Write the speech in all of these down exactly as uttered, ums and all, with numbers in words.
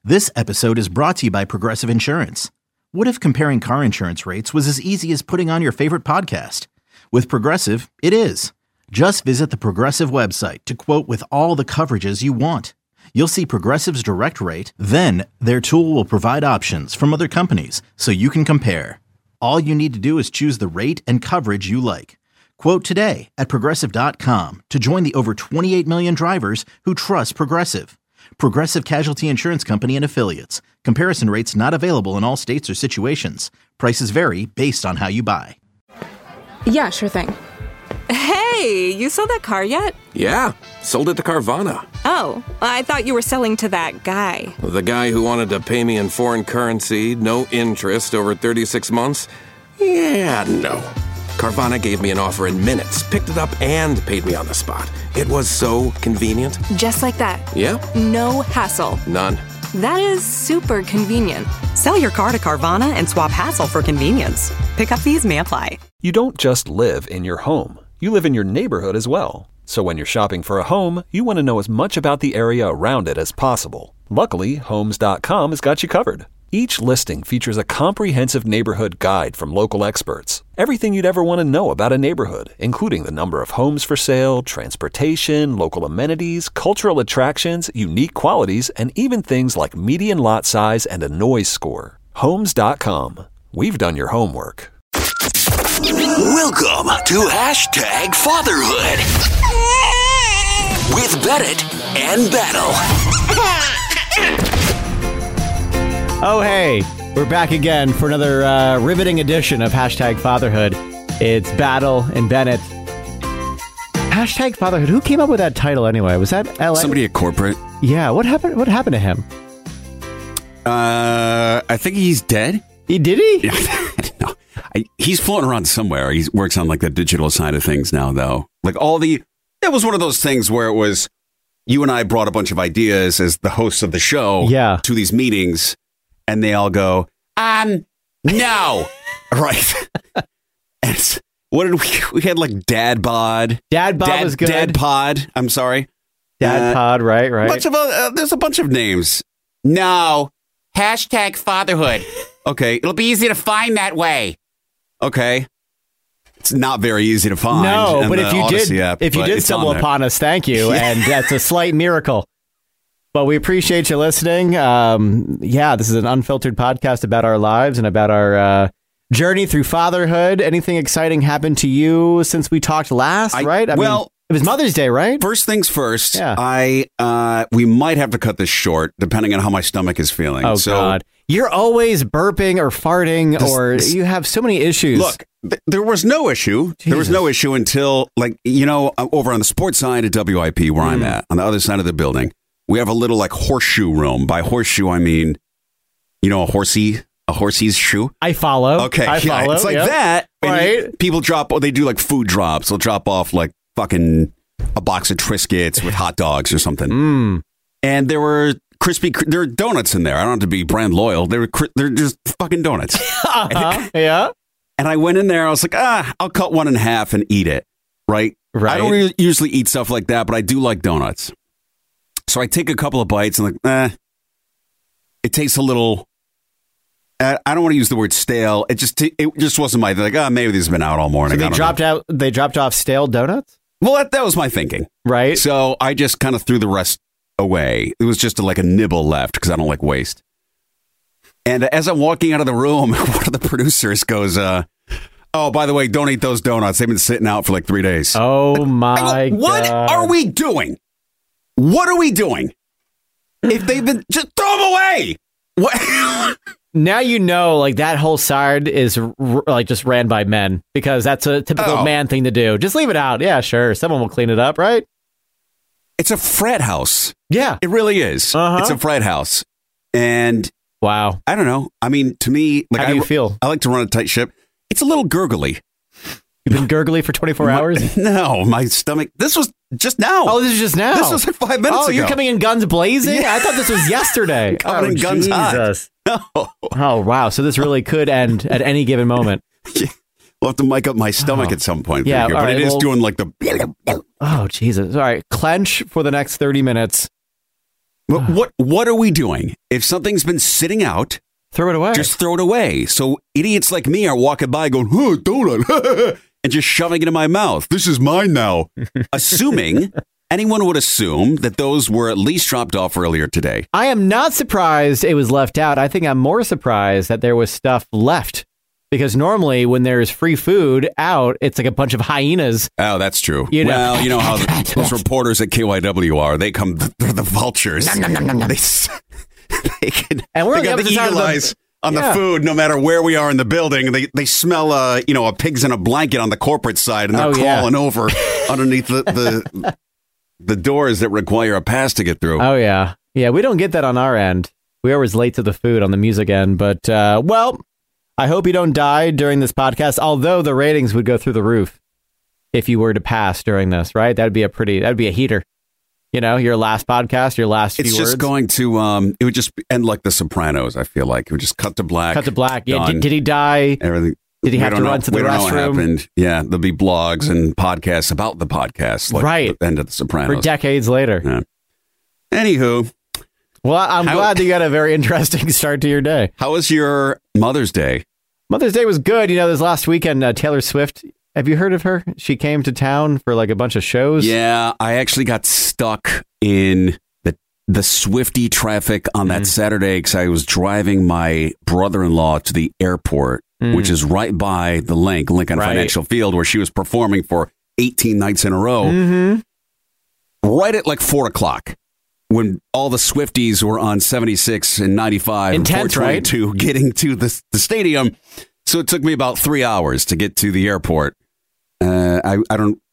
This episode is brought to you by Progressive Insurance. What if comparing car insurance rates was as easy as putting on your favorite podcast? With Progressive, it is. Just visit the Progressive website to quote with all the coverages you want. You'll see Progressive's direct rate, then their tool will provide options from other companies so you can compare. All you need to do is choose the rate and coverage you like. Quote today at Progressive dot com to join the over twenty-eight million drivers who trust Progressive. Progressive Casualty Insurance Company and Affiliates. Comparison rates not available in all states or situations. Prices vary based on how you buy. Yeah, sure thing. Hey, you sold that car yet? Yeah, sold it to Carvana. Oh, I thought you were selling to that guy. The guy who wanted to pay me in foreign currency, no interest, over thirty-six months? Yeah, no. Carvana gave me an offer in minutes, picked it up, and paid me on the spot. It was so convenient. Just like that. Yeah. No hassle. None. That is super convenient. Sell your car to Carvana and swap hassle for convenience. Pickup fees may apply. You don't just live in your home. You live in your neighborhood as well. So when you're shopping for a home, you want to know as much about the area around it as possible. Luckily, Homes dot com has got you covered. Each listing features a comprehensive neighborhood guide from local experts. Everything you'd ever want to know about a neighborhood, including the number of homes for sale, transportation, local amenities, cultural attractions, unique qualities, and even things like median lot size and a noise score. Homes dot com. We've done your homework. Welcome to Hashtag Fatherhood with Bennett and Battle. Oh, hey, we're back again for another uh, riveting edition of Hashtag Fatherhood. It's Battle and Bennett. Hashtag Fatherhood. Who came up with that title anyway? Was that L A? Somebody at corporate. Yeah. What happened? What happened to him? Uh, I think he's dead. He did he? No, I, he's floating around somewhere. He works on like the digital side of things now, though. Like all the, it was one of those things where it was you and I brought a bunch of ideas as the hosts of the show. Yeah. To these meetings. And they all go, um, no. Right. And it's, what did we, we had like Dad Bod. Dad Bod Dad, was good. Dad Pod. I'm sorry. Dad uh, Pod, right, right. Bunch of, uh, there's a bunch of names. No. Hashtag fatherhood. Okay. It'll be easy to find that way. Okay. It's not very easy to find. No, but if you Odyssey did, app, if you did stumble upon us, thank you. And that's a slight miracle. But we appreciate you listening. Um, yeah, this is an unfiltered podcast about our lives and about our uh, journey through fatherhood. Anything exciting happened to you since we talked last, I, right? I well, mean, it was Mother's Day, right? First things first, yeah. I uh, we might have to cut this short depending on how my stomach is feeling. Oh, so, God. You're always burping or farting this, or this, you have so many issues. Look, th- there was no issue. Jesus. There was no issue until, like, you know, over on the sports side of W I P where mm. I'm at, on the other side of the building. We have a little like horseshoe room. By horseshoe, I mean, you know, a horsey, a horsey's shoe. I follow. Okay, I yeah, follow. it's like yep. that. Right. And people drop. Oh, they do like food drops. They'll drop off like fucking a box of Triscuits with hot dogs or something. Mm. And there were crispy. There were donuts in there. I don't have to be brand loyal. They were. They're just fucking donuts. uh-huh. Yeah. And I went in there. I was like, ah, I'll cut one in half and eat it. Right. Right. I don't really usually eat stuff like that, but I do like donuts. So I take a couple of bites and like, eh, it tastes a little, uh, I don't want to use the word stale. It just it just wasn't my, like, oh, maybe these have been out all morning. So they dropped know. out, they dropped off stale donuts? Well, that, that was my thinking. Right. So I just kind of threw the rest away. It was just a, like a nibble left because I don't like waste. And as I'm walking out of the room, one of the producers goes, uh, oh, by the way, don't eat those donuts. They've been sitting out for like three days. Oh, my go, what God. What are we doing? What are we doing? If they've been, just throw them away. What? Now you know, like, that whole side is r- like just ran by men because that's a typical oh. man thing to do. Just leave it out. Yeah, sure. Someone will clean it up, right? It's a frat house. Yeah. It really is. Uh-huh. It's a frat house. And wow. I don't know. I mean, to me, like, how do you I, feel? I like to run a tight ship. It's a little gurgly. You've been gurgly for twenty-four my, hours? No, my stomach. This was just now. Oh, this is just now. This was like five minutes oh, ago. Oh, you're coming in guns blazing? Yeah. I thought this was yesterday. coming oh, in guns Jesus. hot. No. Oh, wow. So this really could end at any given moment. Yeah. We'll have to mic up my stomach oh. at some point. Yeah, here, but right, it well, is doing like the. Oh, Jesus. All right. Clench for the next thirty minutes. What, what what are we doing? If something's been sitting out, throw it away. Just throw it away. So idiots like me are walking by going, oh, donut, and just shoving it in my mouth. This is mine now. Assuming, anyone would assume that those were at least dropped off earlier today. I am not surprised it was left out. I think I'm more surprised that there was stuff left. Because normally when there's free food out, it's like a bunch of hyenas. Oh, that's true. You know. Well, you know how the, those reporters at K Y W are. They come, they're the vultures. Nom, nom, nom, nom, nom. They, they, can, and we're they got the eagle eyes on yeah. the food no matter where we are in the building. They they smell, uh, you know, a pig's in a blanket on the corporate side, and they're oh, crawling yeah. over underneath the, the, the doors that require a pass to get through. Oh, yeah. Yeah, we don't get that on our end. We're always late to the food on the music end. But, uh, well... I hope you don't die during this podcast, although the ratings would go through the roof if you were to pass during this, right? That'd be a pretty, that'd be a heater. You know, your last podcast, your last few It's just words. going to, um, it would just end like The Sopranos, I feel like. It would just cut to black. Cut to black. Yeah. Done. Did, did he die? Everything. Did he We have to don't run know. to the we don't know what restroom? happened. Yeah, there'll be blogs and podcasts about the podcast. Like right. The end of The Sopranos. For decades later. Yeah. Anywho. Well, I'm how, glad that you got a very interesting start to your day. How was your Mother's Day? Mother's Day was good. You know, this last weekend, uh, Taylor Swift, have you heard of her? She came to town for like a bunch of shows. Yeah, I actually got stuck in the the Swiftie traffic on that mm. Saturday because I was driving my brother-in-law to the airport, mm. which is right by the Link, Lincoln right. Financial Field, where she was performing for eighteen nights in a row. Mm-hmm. Right at like four o'clock. When all the Swifties were on seventy-six and ninety-five Intense, and four twenty-two right? getting to the, the stadium. So it took me about three hours to get to the airport. Uh, I, I don't,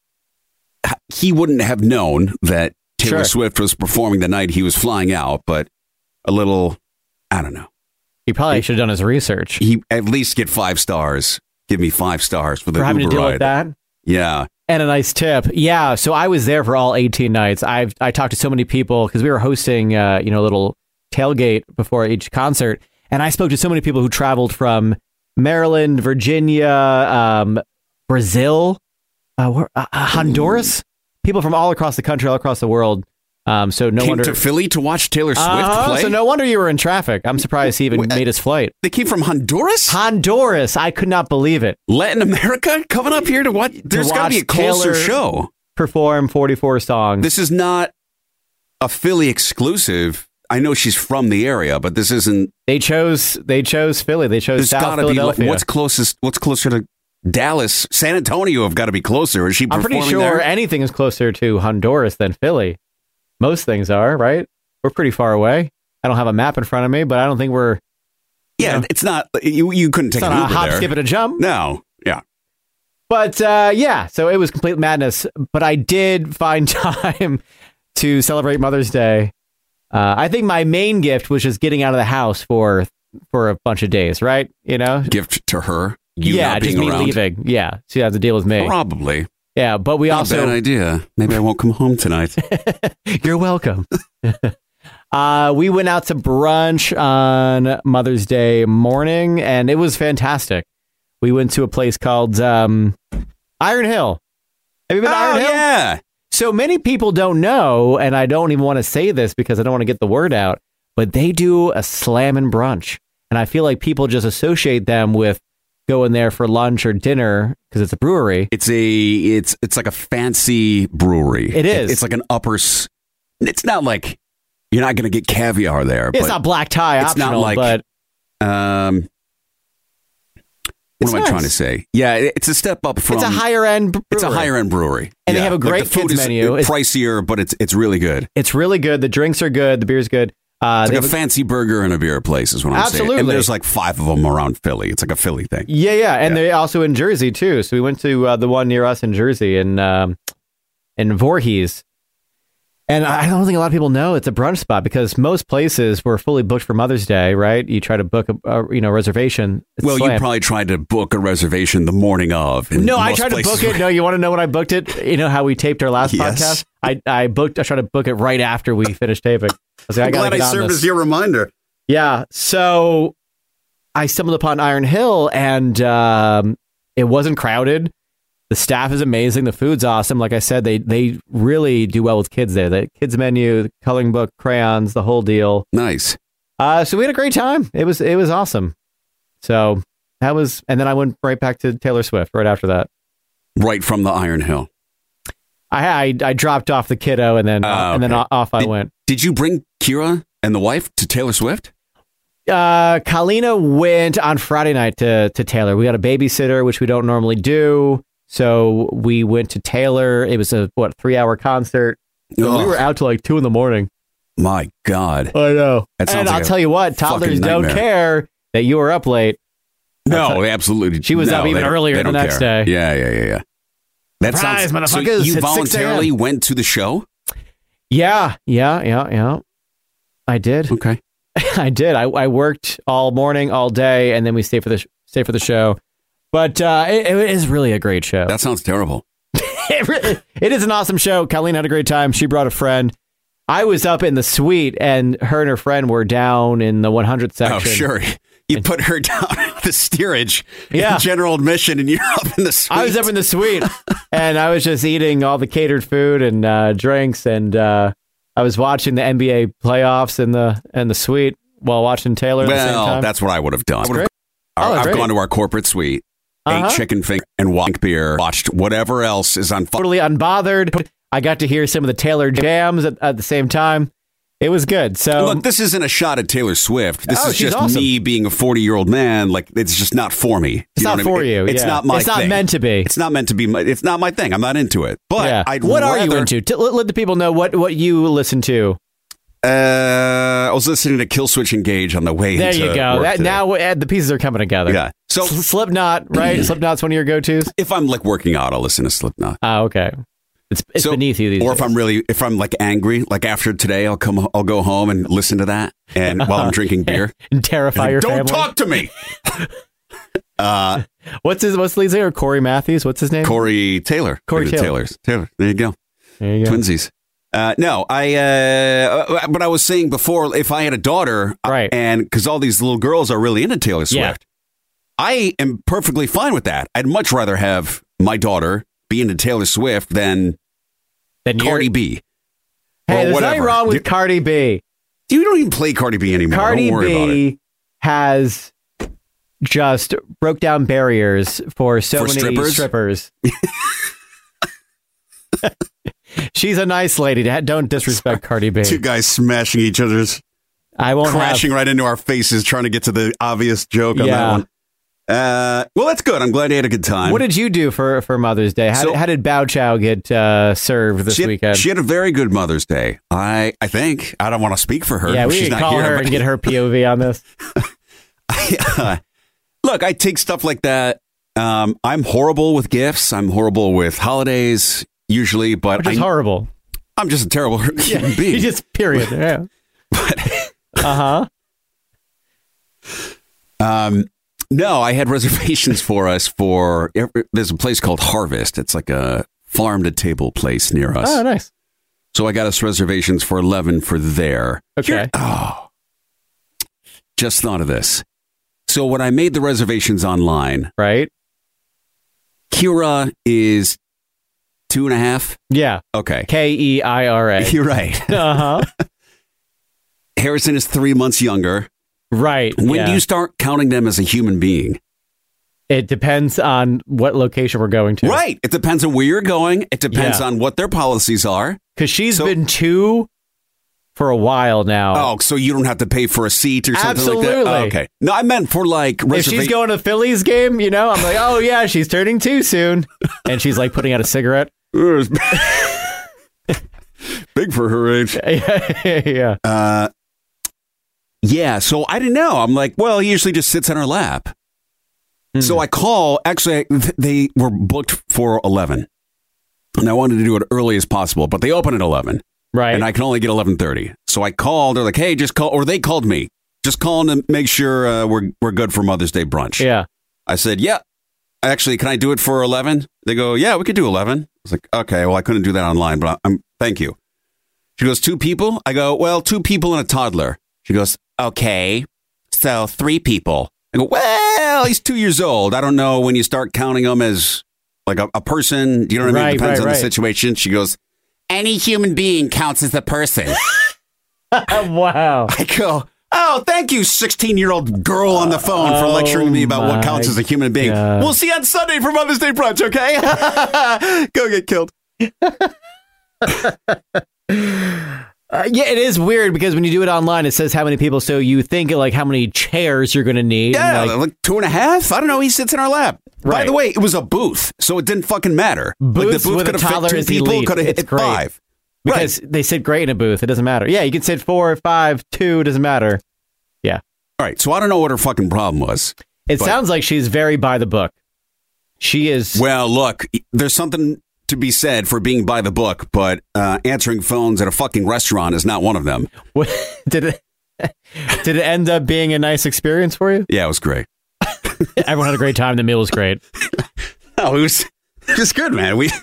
he wouldn't have known that Taylor sure. Swift was performing the night he was flying out, but a little, I don't know. He probably should have done his research. He at least get five stars. Give me five stars for the for having Uber to deal ride. with that. Yeah. And a nice tip. Yeah. So I was there for all eighteen nights. I've I talked to so many people because we were hosting, uh, you know, a little tailgate before each concert. And I spoke to so many people who traveled from Maryland, Virginia, um, Brazil, uh, where, uh, Honduras, people from all across the country, all across the world. Um, so no came wonder to Philly to watch Taylor Swift uh, play. So no wonder you were in traffic. I'm surprised he even Wait, made his flight. They came from Honduras? Honduras. I could not believe it. Latin America coming up here to watch. There's got to be a closer Taylor show. Perform forty-four songs. This is not a Philly exclusive. I know she's from the area, but this isn't. They chose. They chose Philly. They chose There's South gotta be Philadelphia. what's closest. What's closer to Dallas? San Antonio have got to be closer. Is she? I'm pretty performing sure there? anything is closer to Honduras than Philly. Most things are, right? We're pretty far away. I don't have a map in front of me, but I don't think we're. Yeah, you know, it's not. You you couldn't take it's an not Uber a hop, there. skip, and a jump. No. Yeah. But uh, yeah, so it was complete madness. But I did find time to celebrate Mother's Day. Uh, I think my main gift was just getting out of the house for for a bunch of days, right? You know, gift to her. You yeah, not just being me around. leaving. Yeah, she has to deal with me. Probably. Yeah, but we Not also a bad idea. Maybe I won't come home tonight. You're welcome. uh, we went out to brunch on Mother's Day morning, and it was fantastic. We went to a place called um, Iron Hill. Have you been to oh, Iron Hill? Yeah. So many people don't know, and I don't even want to say this because I don't want to get the word out, but they do a slammin' brunch. And I feel like people just associate them with going there for lunch or dinner because it's a brewery. It's a it's it's like a fancy brewery. It is. It, it's like an upper. s- It's not like you're not going to get caviar there. It's but not black tie it's optional, not like, but um. What It's am I nice. trying to say? Yeah, it- it's a step up from. it's a higher end brewery. It's a higher end brewery, And they Yeah. have a Like, great the food kids is menu. It's- pricier, but it's it's really good. It's really good. The drinks are good. The beer's good. Uh, It's they like a have a- fancy burger and a beer place is what I'm saying. Absolutely. And there's like five of them around Philly. It's like a Philly thing. yeah, yeah, and Yeah. they're also in Jersey too. So we went to uh, the one near us in Jersey, in um, in Voorhees. And I don't think a lot of people know it's a brunch spot because most places were fully booked for Mother's Day, right? You try to book a, a you know reservation. It's Well, you slammed. probably tried to book a reservation the morning of. and No, I most tried to places book it. were- No, you want to know when I booked it? You know how we taped our last Yes. podcast? I, I booked. I tried to book it right after we finished taping. I was like, I I'm gotta glad get I on served this. as your reminder. Yeah. So I stumbled upon Iron Hill, and um, it wasn't crowded. The staff is amazing. The food's awesome. Like I said, they they really do well with kids there. The kids menu, the coloring book, crayons, the whole deal. Nice. Uh, so we had a great time. It was it was awesome. So that was, and then I went right back to Taylor Swift right after that. Right from the Iron Hill. I I, I dropped off the kiddo and then Uh, and then okay. off I Did- went. Did you bring Kira and the wife to Taylor Swift? Uh, Kalina went on Friday night to to Taylor. We got a babysitter, which we don't normally do. So we went to Taylor. It was a what three hour concert. So we Ugh. were out till like two in the morning. My God. I know. That sounds And like I'll a tell you what, fucking toddlers don't nightmare. care that you were up late. No, absolutely. She was no, up even they don't- earlier they the don't next care. day. Yeah, yeah, yeah, yeah. That Surprise, sounds. So motherfuckers, you it's six voluntarily a.m. went to the show? Yeah, yeah, yeah, yeah. I did. Okay. I did. I, I worked all morning, all day, and then we stayed for the sh- stay for the show. But uh, it, it is really a great show. That sounds terrible. it, really, it is an awesome show. Colleen had a great time. She brought a friend. I was up in the suite, and her and her friend were down in the one hundredth section. Oh, sure. You put her down at the steerage Yeah. in general admission, and you're up in the suite. I was up in the suite, and I was just eating all the catered food and uh, drinks, and uh, I was watching the N B A playoffs in the in the suite while watching Taylor at the same Well, time. that's what I would have done. I would have- Oh, I've great. gone to our corporate suite, Uh-huh. ate chicken finger and wank beer, watched whatever else is on. Totally unbothered. I got to hear some of the Taylor jams at, at the same time. It was good. So Look, this isn't a shot at Taylor Swift. This Oh, is she's just awesome. me being a forty-year-old man. Like, it's just not for me. It's know not what I mean? for you, It's yeah. not my It's not thing. meant to be. It's not meant to be. My, it's not my thing. I'm not into it. But yeah. I'd what are you rather- into? T- let, let the people know what, what you listen to. Uh, I was listening to Kill Switch Engage on the way. There into you go. work That, today. now uh, the pieces are coming together. Yeah. So S- Slipknot, right? Slipknot's one of your go-tos. if I'm like working out, I'll listen to Slipknot. Ah, okay. It's it's So- beneath you these Or days. if I'm really, if I'm like angry, like after today, I'll come, I'll go home and listen to that, and while I'm drinking beer, and terrify your don't family. talk to me. uh, What's his what's the lead singer? Corey Matthews. What's his name? Corey Taylor. Corey The Taylor. Taylors. Taylor. There you go. There you go. Twinsies. Uh, no, I. Uh, but I was saying before, if I had a daughter, Right. and because all these little girls are really into Taylor Swift, Yeah. I am perfectly fine with that. I'd much rather have my daughter be into Taylor Swift than Then you're- Cardi B. Hey, or there's whatever. nothing wrong with You- Cardi B. You don't even play Cardi B anymore. Cardi don't worry about it. B has just broke down barriers for so For many strippers? strippers. She's a nice lady. Don't disrespect Cardi B. Two guys smashing each other's, I won't crashing have, right into our faces, trying to get to the obvious joke on Yeah. that one. Uh, well, that's good. I'm glad you had a good time. What did you do for, for Mother's Day? How, So- how did Bao Chow get uh, served this she had, weekend? She had a very good Mother's Day. I I think. I don't want to speak for her. yeah, we She's can not call here, her but- and get her P O V on this. Look, I take stuff like that. Um, I'm horrible with gifts. I'm horrible with holidays usually, but Which is I, horrible. I'm just a terrible human being. You just period. Yeah. Uh huh. Um, no, I had reservations for us for. There's a place called Harvest. It's like a farm to table place near us. Oh, nice. So I got us reservations for eleven for there. Okay. Oh, just thought of this. So when I made the reservations online, Right. Kira is two and a half. Yeah. Okay. K E I R A. You're right. Uh huh. Harrison is three months younger. Right. When yeah. do you start counting them as a human being? It depends on what location we're going to. Right. It depends on where you're going. It depends Yeah. on what their policies are. Because she's So- been two for a while now. Oh, so you don't have to pay for a seat or something like Absolutely. that? Oh, okay. No, I meant for like If she's reservation. going to the Phillies game, you know, I'm like, oh yeah, she's turning two soon, and she's like putting out a cigarette. Big for her age. yeah. Uh, yeah, so I didn't know. I'm like, well, he usually just sits on her lap. Hmm. So I call. Actually, th- they were booked for eleven, and I wanted to do it early as possible, but they open at eleven, Right. and I can only get eleven thirty. So I called. They're like, hey, just call, or they called me, just calling to make sure uh, we're we're good for Mother's Day brunch. yeah. I said, yeah. Actually, can I do it for eleven? They go, yeah, we could do eleven. I was like, okay, well, I couldn't do that online, but I'm thank you. She goes, two people? I go, well, two people and a toddler. She goes, okay, so three people. I go, well, he's two years old. I don't know when you start counting them as like a, a person. You know what I mean? Right, Depends right, on right. the situation. She goes, any human being counts as a person. Wow. I go, oh, thank you, sixteen-year-old girl on the phone for lecturing me about what counts as a human being. God. We'll see you on Sunday for Mother's Day brunch, okay? Go get killed. Uh, yeah, it is weird because when you do it online, it says how many people. So you think like how many chairs you're going to need. Yeah, and, like, like two and a half. I don't know. He sits in our lap. By Right. the way, it was a booth, so it didn't fucking matter. Booths like the booth with a could have toddler fit two is people. elite. Could have It's hit great. five. because Right. they sit great in a booth. It doesn't matter. Yeah, you can sit four, five, two. Doesn't matter. Yeah. All right. So I don't know what her fucking problem was. It But- sounds like she's very by the book. She is. Well, look, there's something to be said for being by the book, but uh, answering phones at a fucking restaurant is not one of them. did it? Did it end up being a nice experience for you? Yeah, it was great. Everyone had a great time. The meal was great. No, it was it was good, man. We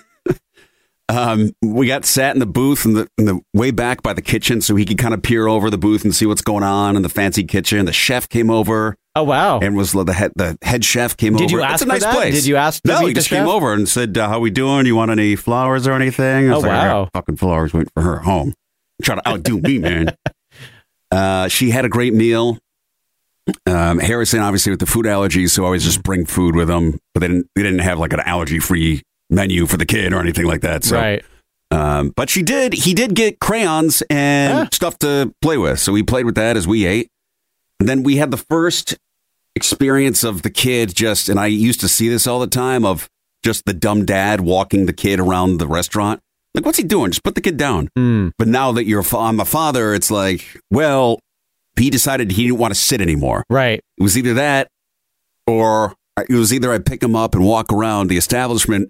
um we got sat in the booth in the in the way back by the kitchen, so he could kind of peer over the booth and see what's going on in the fancy kitchen. The chef came over. Oh wow! And was the head the head chef came over. Did you It's ask a for nice that? place. Did you ask to No, meet he the just came chef? over and said, uh, "How we doing? You want any flowers or anything?" I was Oh, like, "I got wow. fucking flowers waiting for her at home." Try to outdo me, man. Uh, she had a great meal. Um, Harrison, obviously, with the food allergies, so I always just bring food with them. But they didn't. They didn't have like an allergy-free menu for the kid or anything like that. So, Right. um, but she did. He did get crayons and Ah. stuff to play with, so we played with that as we ate. And then we had the first experience of the kid just, and I used to see this all the time, of just the dumb dad walking the kid around the restaurant. Like, what's he doing? Just put the kid down. Mm. But now that you're, fa- I'm a father, it's like, well, he decided he didn't want to sit anymore. Right. It was either that, or it was either I pick him up and walk around the establishment,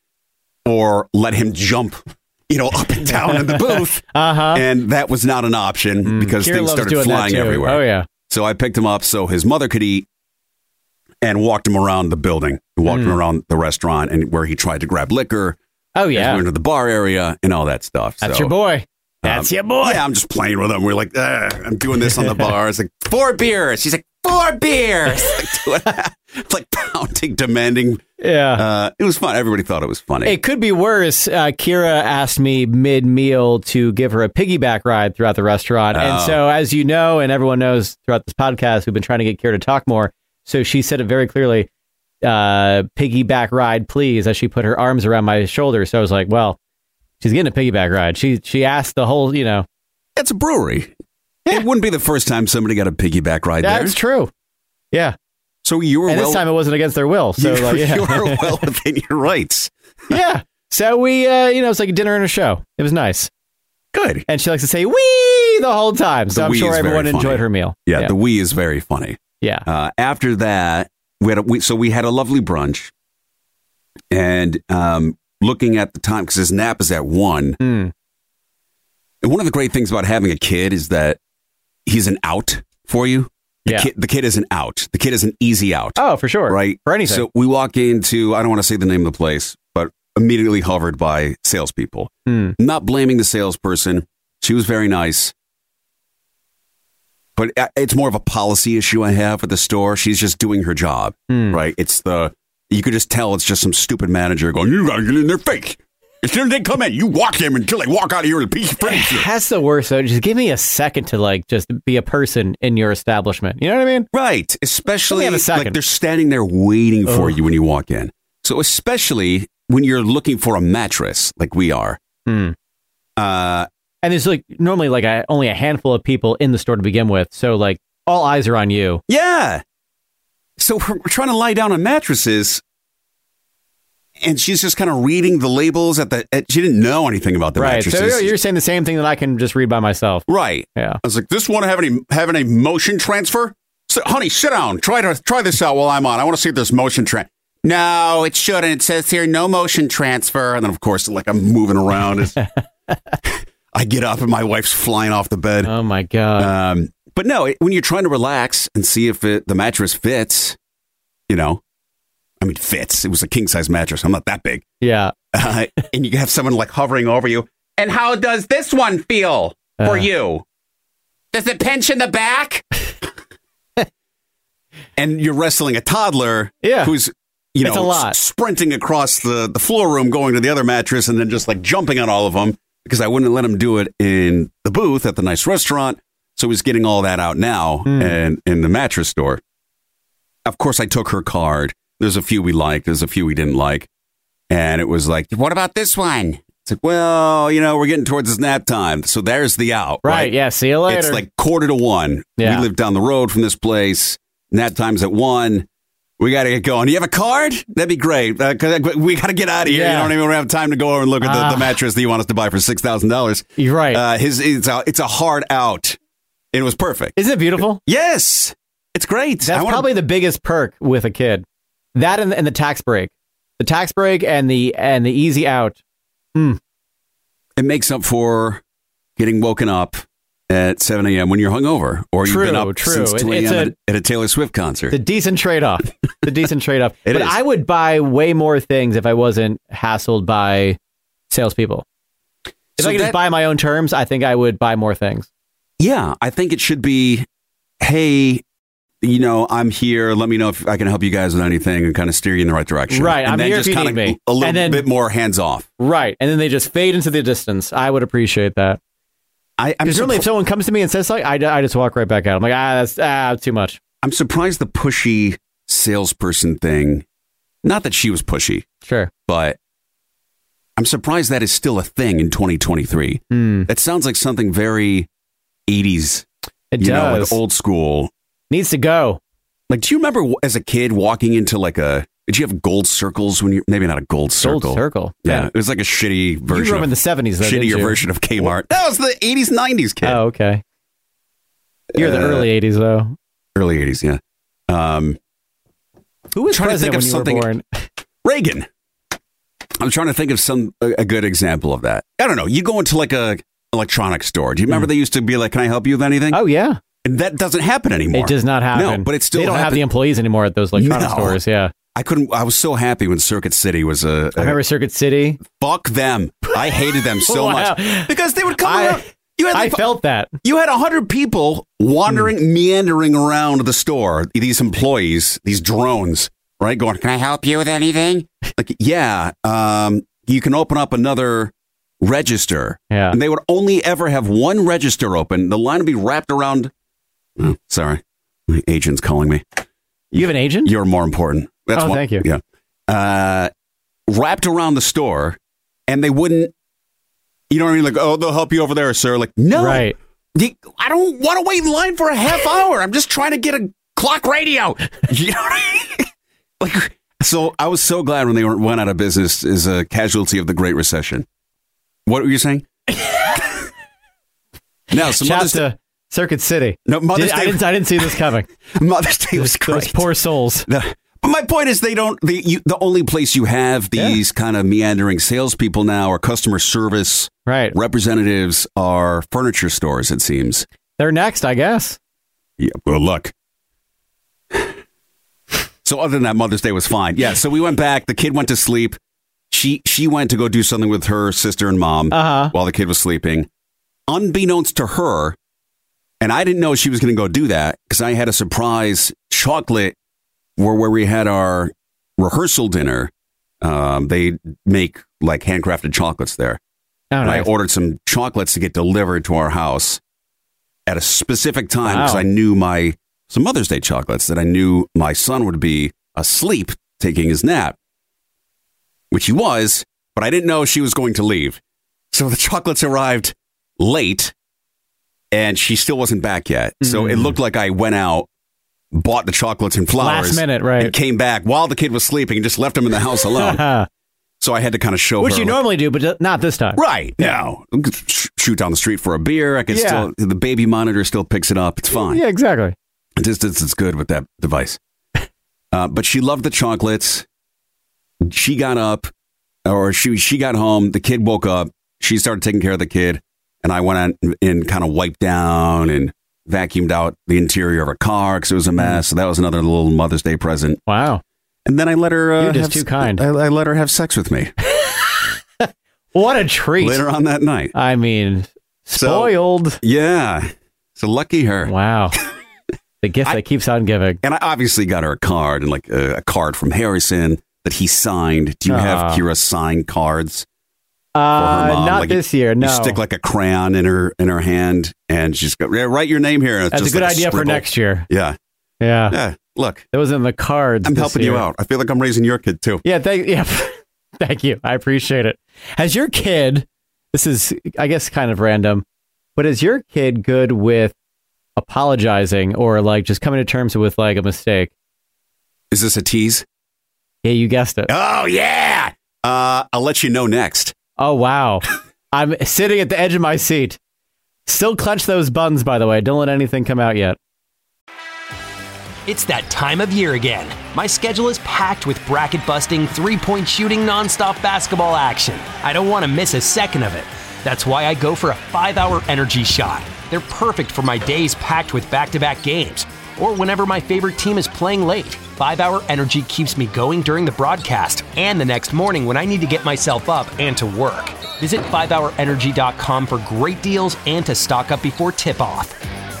or let him jump, you know, up and down in the booth. Uh-huh. And that was not an option because Kira things loves started doing that, flying too. everywhere. Oh, yeah. So I picked him up so his mother could eat, and walked him around the building, walked him around the restaurant, and where he tried to grab liquor. Oh, And yeah. we went to the bar area and all that stuff. That's So, your boy. That's um, your boy. Yeah, I'm just playing with him. We're like, "Ugh, I'm doing this on the bar. It's like, four beers. She's like, four beers. Like, doing that. It's like pounding, demanding. Yeah. Uh, it was fun. Everybody thought it was funny. It could be worse. Uh, Kira asked me mid-meal to give her a piggyback ride throughout the restaurant. And Oh. so, as you know, and everyone knows throughout this podcast, we've been trying to get Kira to talk more. So she said it very clearly, uh, piggyback ride, please, as she put her arms around my shoulder. So I was like, well, she's getting a piggyback ride. She she asked the whole, you know. It's a brewery. It wouldn't be the first time somebody got a piggyback ride there. That's true. Yeah. So you were And well, this time it wasn't against their will. So you, like, yeah. you were well within your rights. Yeah. So we, uh, you know, it's like a dinner and a show. It was nice. Good. And she likes to say "wee" the whole time. So The I'm wee sure is very everyone funny. enjoyed her meal. Yeah, Yeah. the Wii is very funny. yeah. Uh, after that, we had a, we, so we had a lovely brunch, and um, looking at the time because his nap is at one. Mm. And one of the great things about having a kid is that he's an out for you. The, Yeah. kid, the kid is an out. The kid is an easy out. Oh, for sure. Right. For anything. So we walk into, I don't want to say the name of the place, but immediately hovered by salespeople. Hmm. Not blaming the salesperson. She was very nice. But uh, it's more of a policy issue I have with the store. She's just doing her job, Hmm. right? It's the, you could just tell it's just some stupid manager going, you got to get in their face. As soon as they come in, you walk them until they walk out of here with a piece of furniture. That's the worst, though. Just give me a second to, like, just be a person in your establishment. You know what I mean? Right. Especially have a second. like they're standing there waiting for Ugh. you when you walk in. So especially when you're looking for a mattress like we are. Hmm. Uh, And there's, like, normally, like, a, only a handful of people in the store to begin with. So, like, all eyes are on you. yeah. So we're, we're trying to lie down on mattresses. And she's just kind of reading the labels at the, at, she didn't know anything about the Right. mattresses. So you're, you're saying the same thing that I can just read by myself. right. Yeah. I was like, this one have any, have any motion transfer? So, honey, sit down. Try to try this out while I'm on. I want to see if there's motion transfer. No, it shouldn't. It says here, no motion transfer. And then, of course, like I'm moving around. It's- I get up and my wife's flying off the bed. Oh, my God. Um, but no, it, when you're trying to relax and see if it, the mattress fits, you know, I mean, fits. It was a king size mattress. I'm not that big. yeah. Uh, and you have someone like hovering over you. And how does this one feel for Uh. you? Does it pinch in the back? And you're wrestling a toddler Yeah. who's you It's know, a lot. s- sprinting across the, the floor room, going to the other mattress, and then just like jumping on all of them because I wouldn't let him do it in the booth at the nice restaurant. So he's getting all that out now Hmm. and in the mattress store. Of course, I took her card. There's a few we liked. There's a few we didn't like. And it was like, what about this one? It's like, well, you know, we're getting towards this nap time. So there's the out. Right, Right. yeah, see you later. It's like quarter to one. Yeah. We live down the road from this place. Nap time's at one. We got to get going. You have a card? That'd be great. Uh, 'cause we got to get out of here. Yeah. You don't even have time to go over and look at the, Ah. the mattress that you want us to buy for six thousand dollars. You're right. Uh, his, it's, a, it's a hard out. It was perfect. Isn't it beautiful? Yes. It's great. That's I wanna- probably the biggest perk with a kid. That and the, and the tax break. The tax break and the and the easy out. Mm. It makes up for getting woken up at seven a.m. when you're hungover, or True, you've been up true. since It- two it's a.m. a- at, at a Taylor Swift concert. The decent trade off. The decent trade off. It But is. I would buy way more things if I wasn't hassled by salespeople. If So I could that- just buy my own terms, I think I would buy more things. Yeah, I think it should be, hey, you know, I'm here. Let me know if I can help you guys with anything and kind of steer you in the right direction. Right, And I'm then here just if you kinda need me. a little And then- bit more hands off. Right. And then they just fade into the distance. I would appreciate that. I, I'm, Because normally surpri- if someone comes to me and says something, I, I just walk right back out. I'm like, ah, that's ah, too much. I'm surprised the pushy salesperson thing, not that she was pushy, Sure. but I'm surprised that is still a thing in twenty twenty-three. Mm. That sounds like something very eighties, It you know, does. like old school. Needs to go. Like, do you remember w- as a kid walking into like a, did you have gold circles when you, maybe not a gold circle. Gold circle. Yeah. Yeah. It was like a shitty You version grew up of, in the seventies, though, didn't shittier you? version of Kmart. That was the eighties, nineties kid. Oh, okay. You're the Uh, early eighties, though. Early eighties, yeah. Um, Who was trying to president think of when you something- were born? Reagan. I'm trying to think of some a, a good example of that. I don't know. You go into like a electronics store. Do you remember they used to be like, "Can I help you with anything?" Oh, yeah. And that doesn't happen anymore. It does not happen. No, but it still They don't have happen- the employees anymore at those electronic No. stores, yeah. I couldn't. I was so happy when Circuit City was a. I a remember Circuit City. fuck them. I hated them so Wow. much because they would come I- around. You had I like, felt that. you had a hundred people wandering, meandering around the store. These employees, these drones, right? Going, "Can I help you with anything?" Like, yeah, um, you can open up another register. Yeah. And they would only ever have one register open. The line would be wrapped around. Oh, sorry, my agent's calling me. You have an agent? You're more important. That's Oh, one- thank you. Yeah. Uh, wrapped around the store, and they wouldn't. You know what I mean? Like, oh, they'll help you over there, sir. Like, no, Right. You- I don't want to wait in line for a half hour. I'm just trying to get a clock radio. You know what I mean? Like, so I was so glad when they went out of business as a casualty of the Great Recession. What were you saying? Now, some Shout Mother's Day, to Circuit City. no, Mother's Did- I, Day, didn't, I didn't see this coming. Mother's Day was Those great. poor souls. The- but my point is, they don't. The you, the only place you have these kind of meandering salespeople now, or customer service Right. representatives, are furniture stores. It seems. They're next, I guess. Yeah. Well, look. So other than that, Mother's Day was fine. Yeah. So we went back. The kid went to sleep. She she went to go do something with her sister and mom Uh-huh. while the kid was sleeping. Unbeknownst to her, and I didn't know she was going to go do that because I had a surprise chocolate where where we had our rehearsal dinner. Um, they make like handcrafted chocolates there. Oh, And I nice. ordered some chocolates to get delivered to our house at a specific time because Wow. I knew my some Mother's Day chocolates that I knew my son would be asleep taking his nap, which he was, but I didn't know she was going to leave. So the chocolates arrived late, and she still wasn't back yet. So it looked like I went out, bought the chocolates and flowers, Last minute, right. and came back while the kid was sleeping and just left him in the house alone. So I had to kind of show Which her. you like, normally do, but not this time. Right. No. Sh- Shoot down the street for a beer. I can Yeah. still, the baby monitor still picks it up. It's fine. Yeah, exactly. Distance is good with that device. Uh, but she loved the chocolates. She got up, or she she got home. The kid woke up. She started taking care of the kid. And I went in and kind of wiped down and vacuumed out the interior of her car because it was a mess. So that was another little Mother's Day present. Wow. And then I let her. Uh, You're just have too s- kind. I, I let her have sex with me What a treat. later on that night. I mean, So- spoiled. Yeah. So lucky her. Wow. The gift I, that keeps on giving. And I obviously got her a card and like a, a card from Harrison that he signed. Do you Aww. have Kira signed cards? Uh, not like this you, year. No. You stick like a crayon in her in her hand, and she's go, yeah, write your name here. And it's That's just a good like idea a for next year. Yeah, yeah, yeah. Look, it was in the cards. I'm this helping year. you out. I feel like I'm raising your kid too. Yeah, thank yeah, thank you. I appreciate it. Has your kid? This is, I guess, kind of random, but is your kid good with apologizing or like just coming to terms with like a mistake? Is this a tease? Yeah, you guessed it. Oh yeah. Uh, I'll let you know next. Oh, wow. I'm sitting at the edge of my seat. Still clench those buns, by the way. Don't let anything come out yet. It's that time of year again. My schedule is packed with bracket-busting, three-point shooting, nonstop basketball action. I don't want to miss a second of it. That's why I go for a five-hour energy shot. They're perfect for my days packed with back-to-back games, or whenever my favorite team is playing late. five-hour energy keeps me going during the broadcast and the next morning when I need to get myself up and to work. Visit five hour energy dot com for great deals and to stock up before tip-off.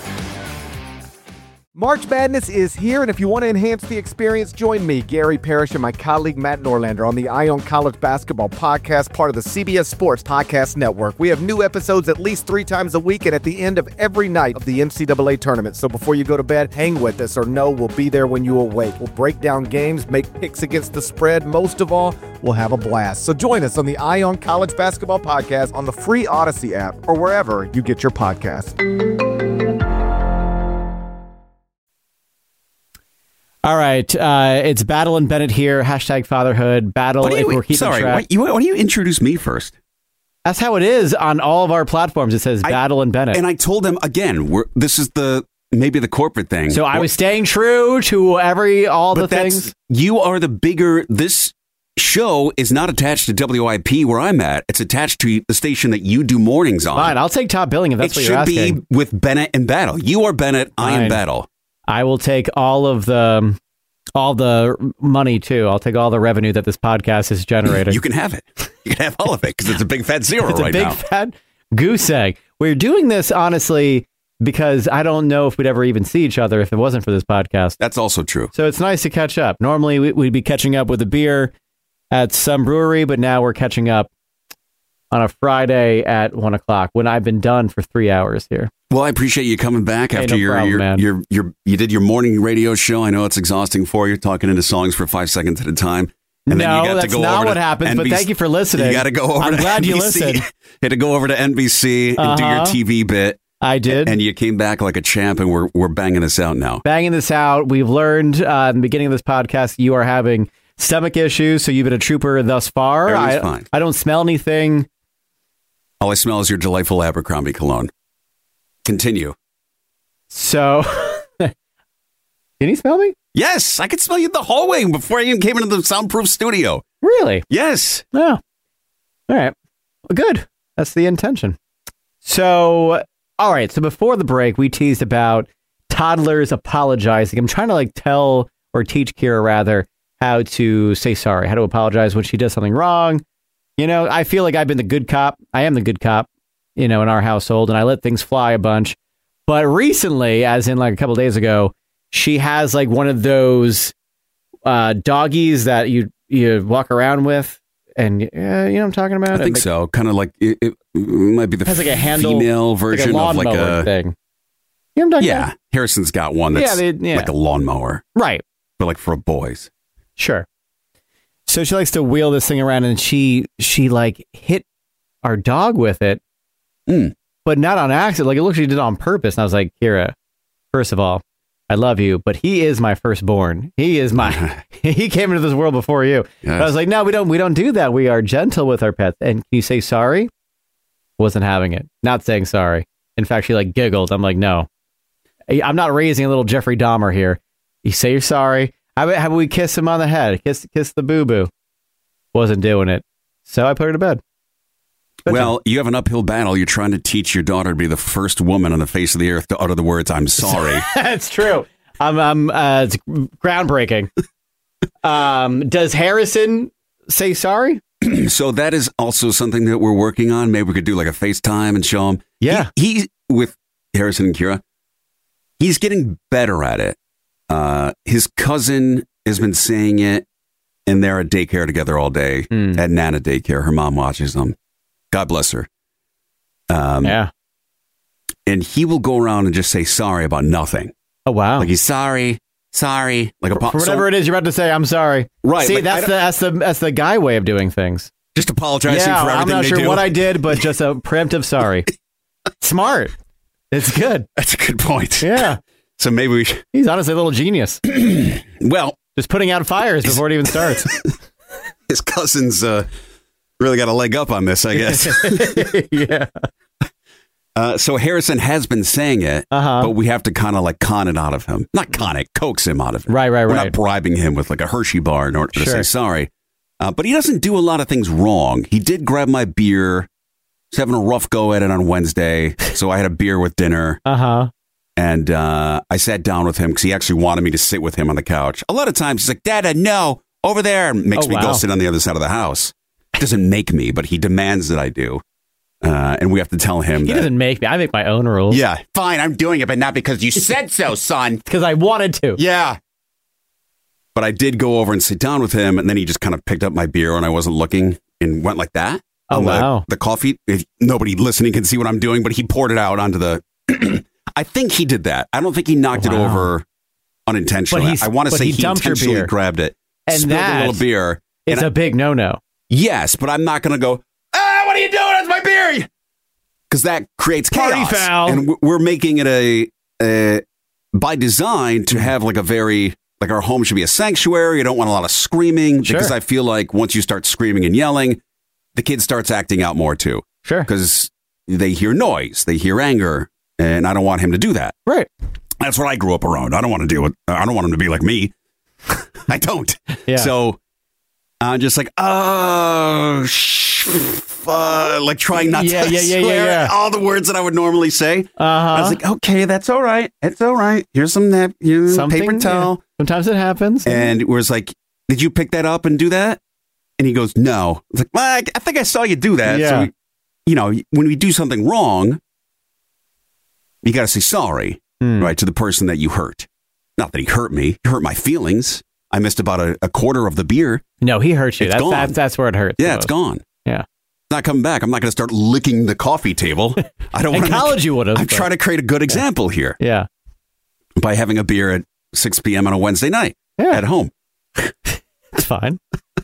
March Madness is here, and if you want to enhance the experience, join me, Gary Parrish, and my colleague Matt Norlander on the Eye on College Basketball Podcast, part of the C B S Sports Podcast Network. We have new episodes at least three times a week and at the end of every night of the N C double A tournament. So before you go to bed, hang with us, or know we'll be there when you awake. We'll break down games, make picks against the spread. Most of all, we'll have a blast. So join us on the Eye on College Basketball Podcast on the free Odyssey app or wherever you get your podcasts. All right, uh, it's Battle and Bennett here. Hashtag fatherhood. Battle. You, if we're keeping sorry, track. why, you, why don't you introduce me first? That's how it is on all of our platforms. It says I, Battle and Bennett. And I told him again, we're, this is the maybe the corporate thing. So I was staying true to every all the things. You are the bigger. This show is not attached to W I P where I'm at. It's attached to the station that you do mornings on. Fine, I'll take top billing if that's it what you're asking. It should be with Bennett and Battle. You are Bennett. I Fine. am Battle. I will take all of the all the money too. I'll take all the revenue that this podcast is generating. You can have it. You can have all of it because it's a big fat zero it's right a big now. fat goose egg. We're doing this honestly because I don't know if we'd ever even see each other if it wasn't for this podcast. That's also true. So it's nice to catch up. Normally we- we'd be catching up with a beer at some brewery, but now we're catching up on a Friday at one o'clock when I've been done for three hours here. Well, I appreciate you coming back hey, after no your, problem, your, man. your your you did your morning radio show. I know it's exhausting for you, talking into songs for five seconds at a time. And no, then you got that's to go not over what to happens. N B C. But thank you for listening. You got to go over. I'm to glad N B C. you listened. You had to go over to N B C and uh-huh. do your T V bit. I did, and you came back like a champ. And we're we're banging this out now. Banging this out. We've learned uh, in the beginning of this podcast you are having stomach issues, so you've been a trooper thus far. I, fine. I don't smell anything. All I smell is your delightful Abercrombie cologne. Continue. So, can you smell me? Yes, I could smell you in the hallway before I even came into the soundproof studio. Really? Yes. Oh. All right. Well, good. That's the intention. So, all right. So before the break, we teased about toddlers apologizing. I'm trying to like tell or teach Kira rather how to say sorry, how to apologize when she does something wrong. You know, I feel like I've been the good cop. I am the good cop, you know, in our household, and I let things fly a bunch. But recently, as in like a couple of days ago, she has like one of those uh, doggies that you you walk around with, and uh, you know what I'm talking about? I think like, so. Kind of like it, it might be the has like a handle, female version like a of like lawnmower a thing. You know what I'm talking yeah. about? Harrison's got one that's Yeah, they- yeah. like a lawnmower, Right. but like for boys. Sure. So she likes to wheel this thing around, and she she like hit our dog with it, mm. but not on accident. Like it looked like she did it on purpose. And I was like, Kira, first of all, I love you, but he is my firstborn. He is my he came into this world before you. Yes. I was like, no, we don't we don't do that. We are gentle with our pets. And can you say sorry? Wasn't having it. Not saying sorry. In fact, she like giggled. I'm like, no, I'm not raising a little Jeffrey Dahmer here. You say you're sorry. How about, how about we kiss him on the head? Kiss kiss the boo-boo. Wasn't doing it. So I put her to bed. Good well, job. you have an uphill battle. You're trying to teach your daughter to be the first woman on the face of the earth to utter the words, I'm sorry. That's true. I'm, I'm, uh, it's groundbreaking. um, does Harrison say sorry? So that is also something that we're working on. Maybe we could do like a FaceTime and show him. Yeah. He, he with Harrison and Kira, He's getting better at it. Uh, his cousin has been saying it, and they're at daycare together all day Mm. at Nana Daycare. Her mom watches them. God bless her. Um, Yeah. And he will go around and just say sorry about nothing. Oh, wow. Like he's sorry, sorry. Like a, For whatever it is you're about to say, I'm sorry. Right, See, like, I that's the don't- that's the that's the guy way of doing things. just apologizing Yeah, for everything I'm not they sure do. what I did, but just a preemptive sorry. Smart. It's good. That's a good point. Yeah. So maybe we should, He's honestly a little genius. well, Just putting out fires before it even starts. his cousin's uh, really got a leg up on this, I guess. Yeah. Uh, so Harrison has been saying it, Uh-huh. but we have to kind of like con it out of him. Not con it, coax him out of it. Right, right, We're right. not bribing him with like a Hershey bar in order to Sure. say sorry. Uh, but he doesn't do a lot of things wrong. He did grab my beer. He's having a rough go at it on Wednesday. So I had a beer with dinner. Uh-huh. And uh, I sat down with him because he actually wanted me to sit with him on the couch. A lot of times he's like, Dada, no, over there. And makes Oh, me wow. go sit on the other side of the house. He doesn't make me, but he demands that I do. Uh, and we have to tell him He that. doesn't make me. I make my own rules. Yeah, fine, I'm doing it, but not because you said so, son. Because I wanted to. Yeah. But I did go over and sit down with him, and then he just kind of picked up my beer when I wasn't looking and went like that. Oh, on the- wow. The coffee. If nobody listening can see what I'm doing, but he poured it out onto the. I think he did that. I don't think he knocked it Wow. over unintentionally. But he's- I want to but say he he, dumped your intentionally beer. grabbed it, And spilled that a little beer. It's and a I- big no-no. yes, but I'm not going to go. Ah, what are you doing? That's my beer. Because that creates Party chaos, foul. and w- we're making it a, a by design to have like a very like our home should be a sanctuary. You don't want a lot of screaming Sure. because I feel like once you start screaming and yelling, the kid starts acting out more too. Sure. Because they hear noise, they hear anger, and I don't want him to do that. Right. That's what I grew up around. I don't want to deal with. I don't want him to be like me. I don't. Yeah. So I'm just like, oh, sh- uh, like trying not Yeah, to yeah, yeah, yeah, swear yeah. all the words that I would normally say. Uh-huh. I was like, okay, that's all right. It's all right. Here's some nap, here's some paper Something, towel. yeah. Sometimes it happens. And it was like, did you pick that up and do that? And he goes, no. I was like, well, I, I think I saw you do that. Yeah. So, we, you know, when we do something wrong, you got to say sorry, Hmm. right, to the person that you hurt. Not that he hurt me. He hurt my feelings. I missed about a, a quarter of the beer. No, he hurt you. It's That's, gone. that's that's where it hurts. Yeah, the it's most. gone. Yeah. It's not coming back. I'm not going to start licking the coffee table. I don't In want college you would have, I'm but- trying to create a good example here Yeah. by having a beer at six p.m. on a Wednesday night Yeah. at home. It's fine.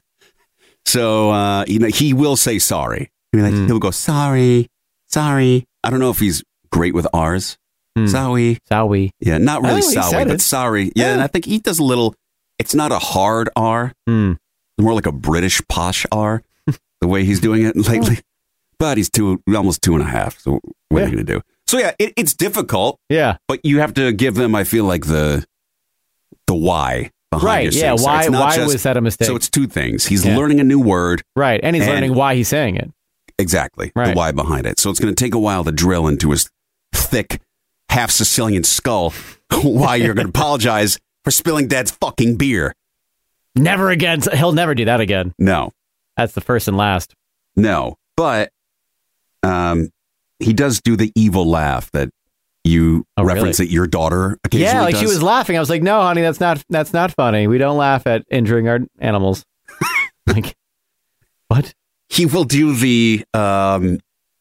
So, uh, you know, he will say sorry. I mean, like, Mm. he'll go, sorry, sorry. I don't know if he's great with R's. Mm. Sorry. Sorry. Yeah, not really Oh, he sorry, said but it. sorry. Yeah, Yeah. and I think he does a little, it's not a hard R. Mm. More like a British posh R, the way he's doing it lately. But he's two, almost two and a half. So what Yeah. are you going to do? So yeah, it, it's difficult, Yeah. but you have to give them, I feel like, the the why behind Right. your Yeah. say so. Why? It's not Why just- was that a mistake? So it's two things. He's Yeah. learning a new word. right. And he's and- learning why he's saying it. Exactly. Right. The why behind it. So it's going to take a while to drill into his thick, half Sicilian skull why you're going to apologize for spilling dad's fucking beer. Never again. He'll never do that again. No, That's the first and last. no. But um, he does do the evil laugh that you Oh, reference really? that your daughter occasionally Yeah, like does. she was laughing. I was like, "No, honey, that's not that's not funny. We don't laugh at injuring our animals." Like, what? He will do the. Um,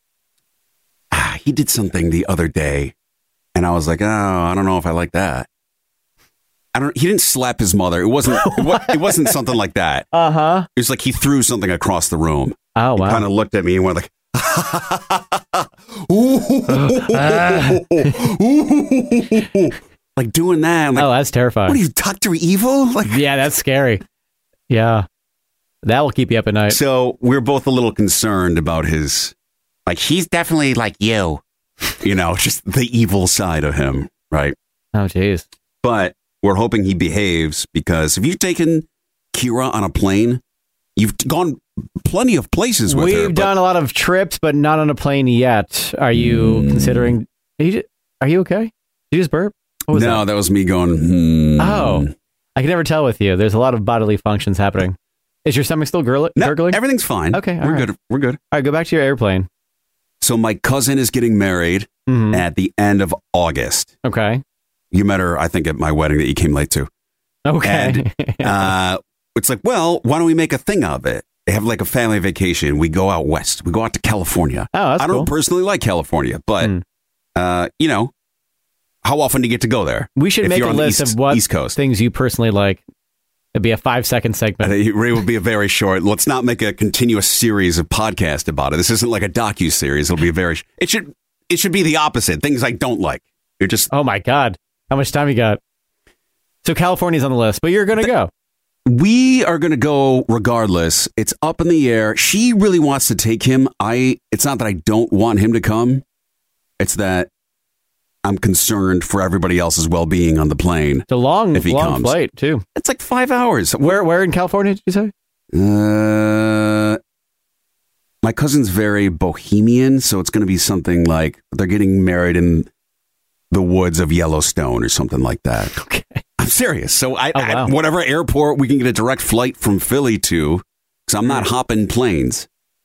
ah, he did something the other day, and I was like, "Oh, I don't know if I like that." I don't. He didn't slap his mother. It wasn't. It, wa- it wasn't something like that. Uh huh. It was like he threw something across the room. Oh wow. Kind of looked at me and went like, like doing that. I'm like, Oh, that's terrifying. what are you, Doctor Evil? Like, Yeah, that's scary. Yeah, that will keep you up at night. so we're both a little concerned about his, like, he's definitely like you, you know, just the evil side of him, right? Oh, jeez. But we're hoping he behaves because if you've taken Kira on a plane, you've gone plenty of places with We've her. but- done a lot of trips, but not on a plane yet. Are you considering? Are you, are you okay? Did you just burp? What was no, that? that was me going, hmm. Oh, I can never tell with you. There's a lot of bodily functions happening. Is your stomach still gurgling? No, gurgling? everything's fine. Okay, all we're right. good. We're good. All right, go back to your airplane. So my cousin is getting married Mhm. at the end of August. Okay. You met her, I think, at my wedding that you came late to. Okay. And, uh, it's like, well, why don't we make a thing of it? They have like a family vacation. We go out west. We go out to California. Oh, that's I don't cool. personally like California, but, mm. uh, you know, how often do you get to go there? We should make a list East, of what East Coast. things you personally like. It'd be a five-second segment. It would be a very short. Let's not make a continuous series of podcasts about it. This isn't like a docu-series. It'll be a very... It should It should be the opposite. Things I don't like. You're just... Oh, my God. How much time you got? So California's on the list, but you're going to go. We are going to go regardless. It's up in the air. She really wants to take him. I. It's not that I don't want him to come. It's that I'm concerned for everybody else's well-being on the plane. It's a long, if he long comes. flight, too. It's like five hours. Where Where in California, did you say? Uh, my cousin's very bohemian, so it's going to be something like they're getting married in the woods of Yellowstone or something like that. Okay. I'm serious. So I, oh, wow. I whatever airport we can get a direct flight from Philly to, because I'm not hopping planes,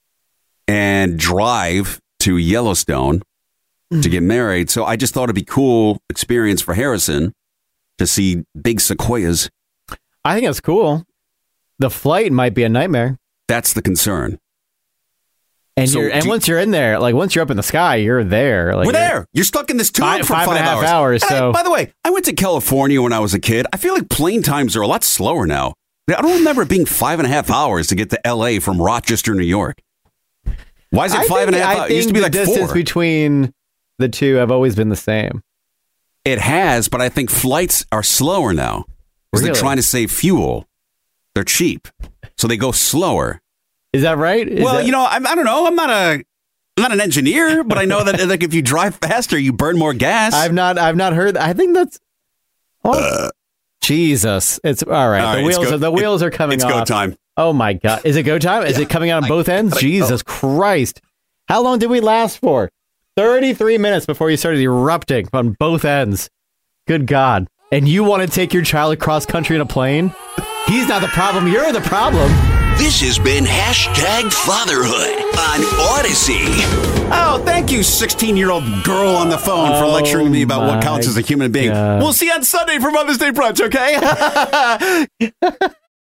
and drive to Yellowstone mm. to get married. So I just thought it'd be cool experience for Harrison to see big sequoias. I think that's cool. The flight might be a nightmare. That's the concern. And so you're, and you, once you're in there, like once you're up in the sky, you're there. Like we're there. You're stuck in this tube five, for five, five and a half hours. hours so, I, by the way, I went to California when I was a kid. I feel like plane times are a lot slower now. I don't remember it being five and a half hours to get to L A from Rochester, New York. Why is it I five think, and a half I hours? It used to be the like distance four. between the two have always been the same. It has, but I think flights are slower now because Really? they're trying to save fuel. They're cheap, so they go slower. Is that right? Is well, that... you know, I'm, I don't know. I'm not a I'm not an engineer, but I know that like if you drive faster, you burn more gas. I've not, I've not heard. I think that's. Oh, uh, Jesus, it's all right. All the right, wheels, go, are, the wheels it, are coming it's off. It's go time. Oh my God, is it go time? Is yeah. it coming out on both ends? Jesus oh. Christ! How long did we last for? Thirty-three minutes before you started erupting on both ends. Good God! And you want to take your child across country in a plane? He's not the problem. You're the problem. This has been Hashtag Fatherhood on Odyssey. Oh, thank you, sixteen-year-old girl on the phone oh for lecturing me about what counts as a human being. God. We'll see you on Sunday for Mother's Day brunch, okay?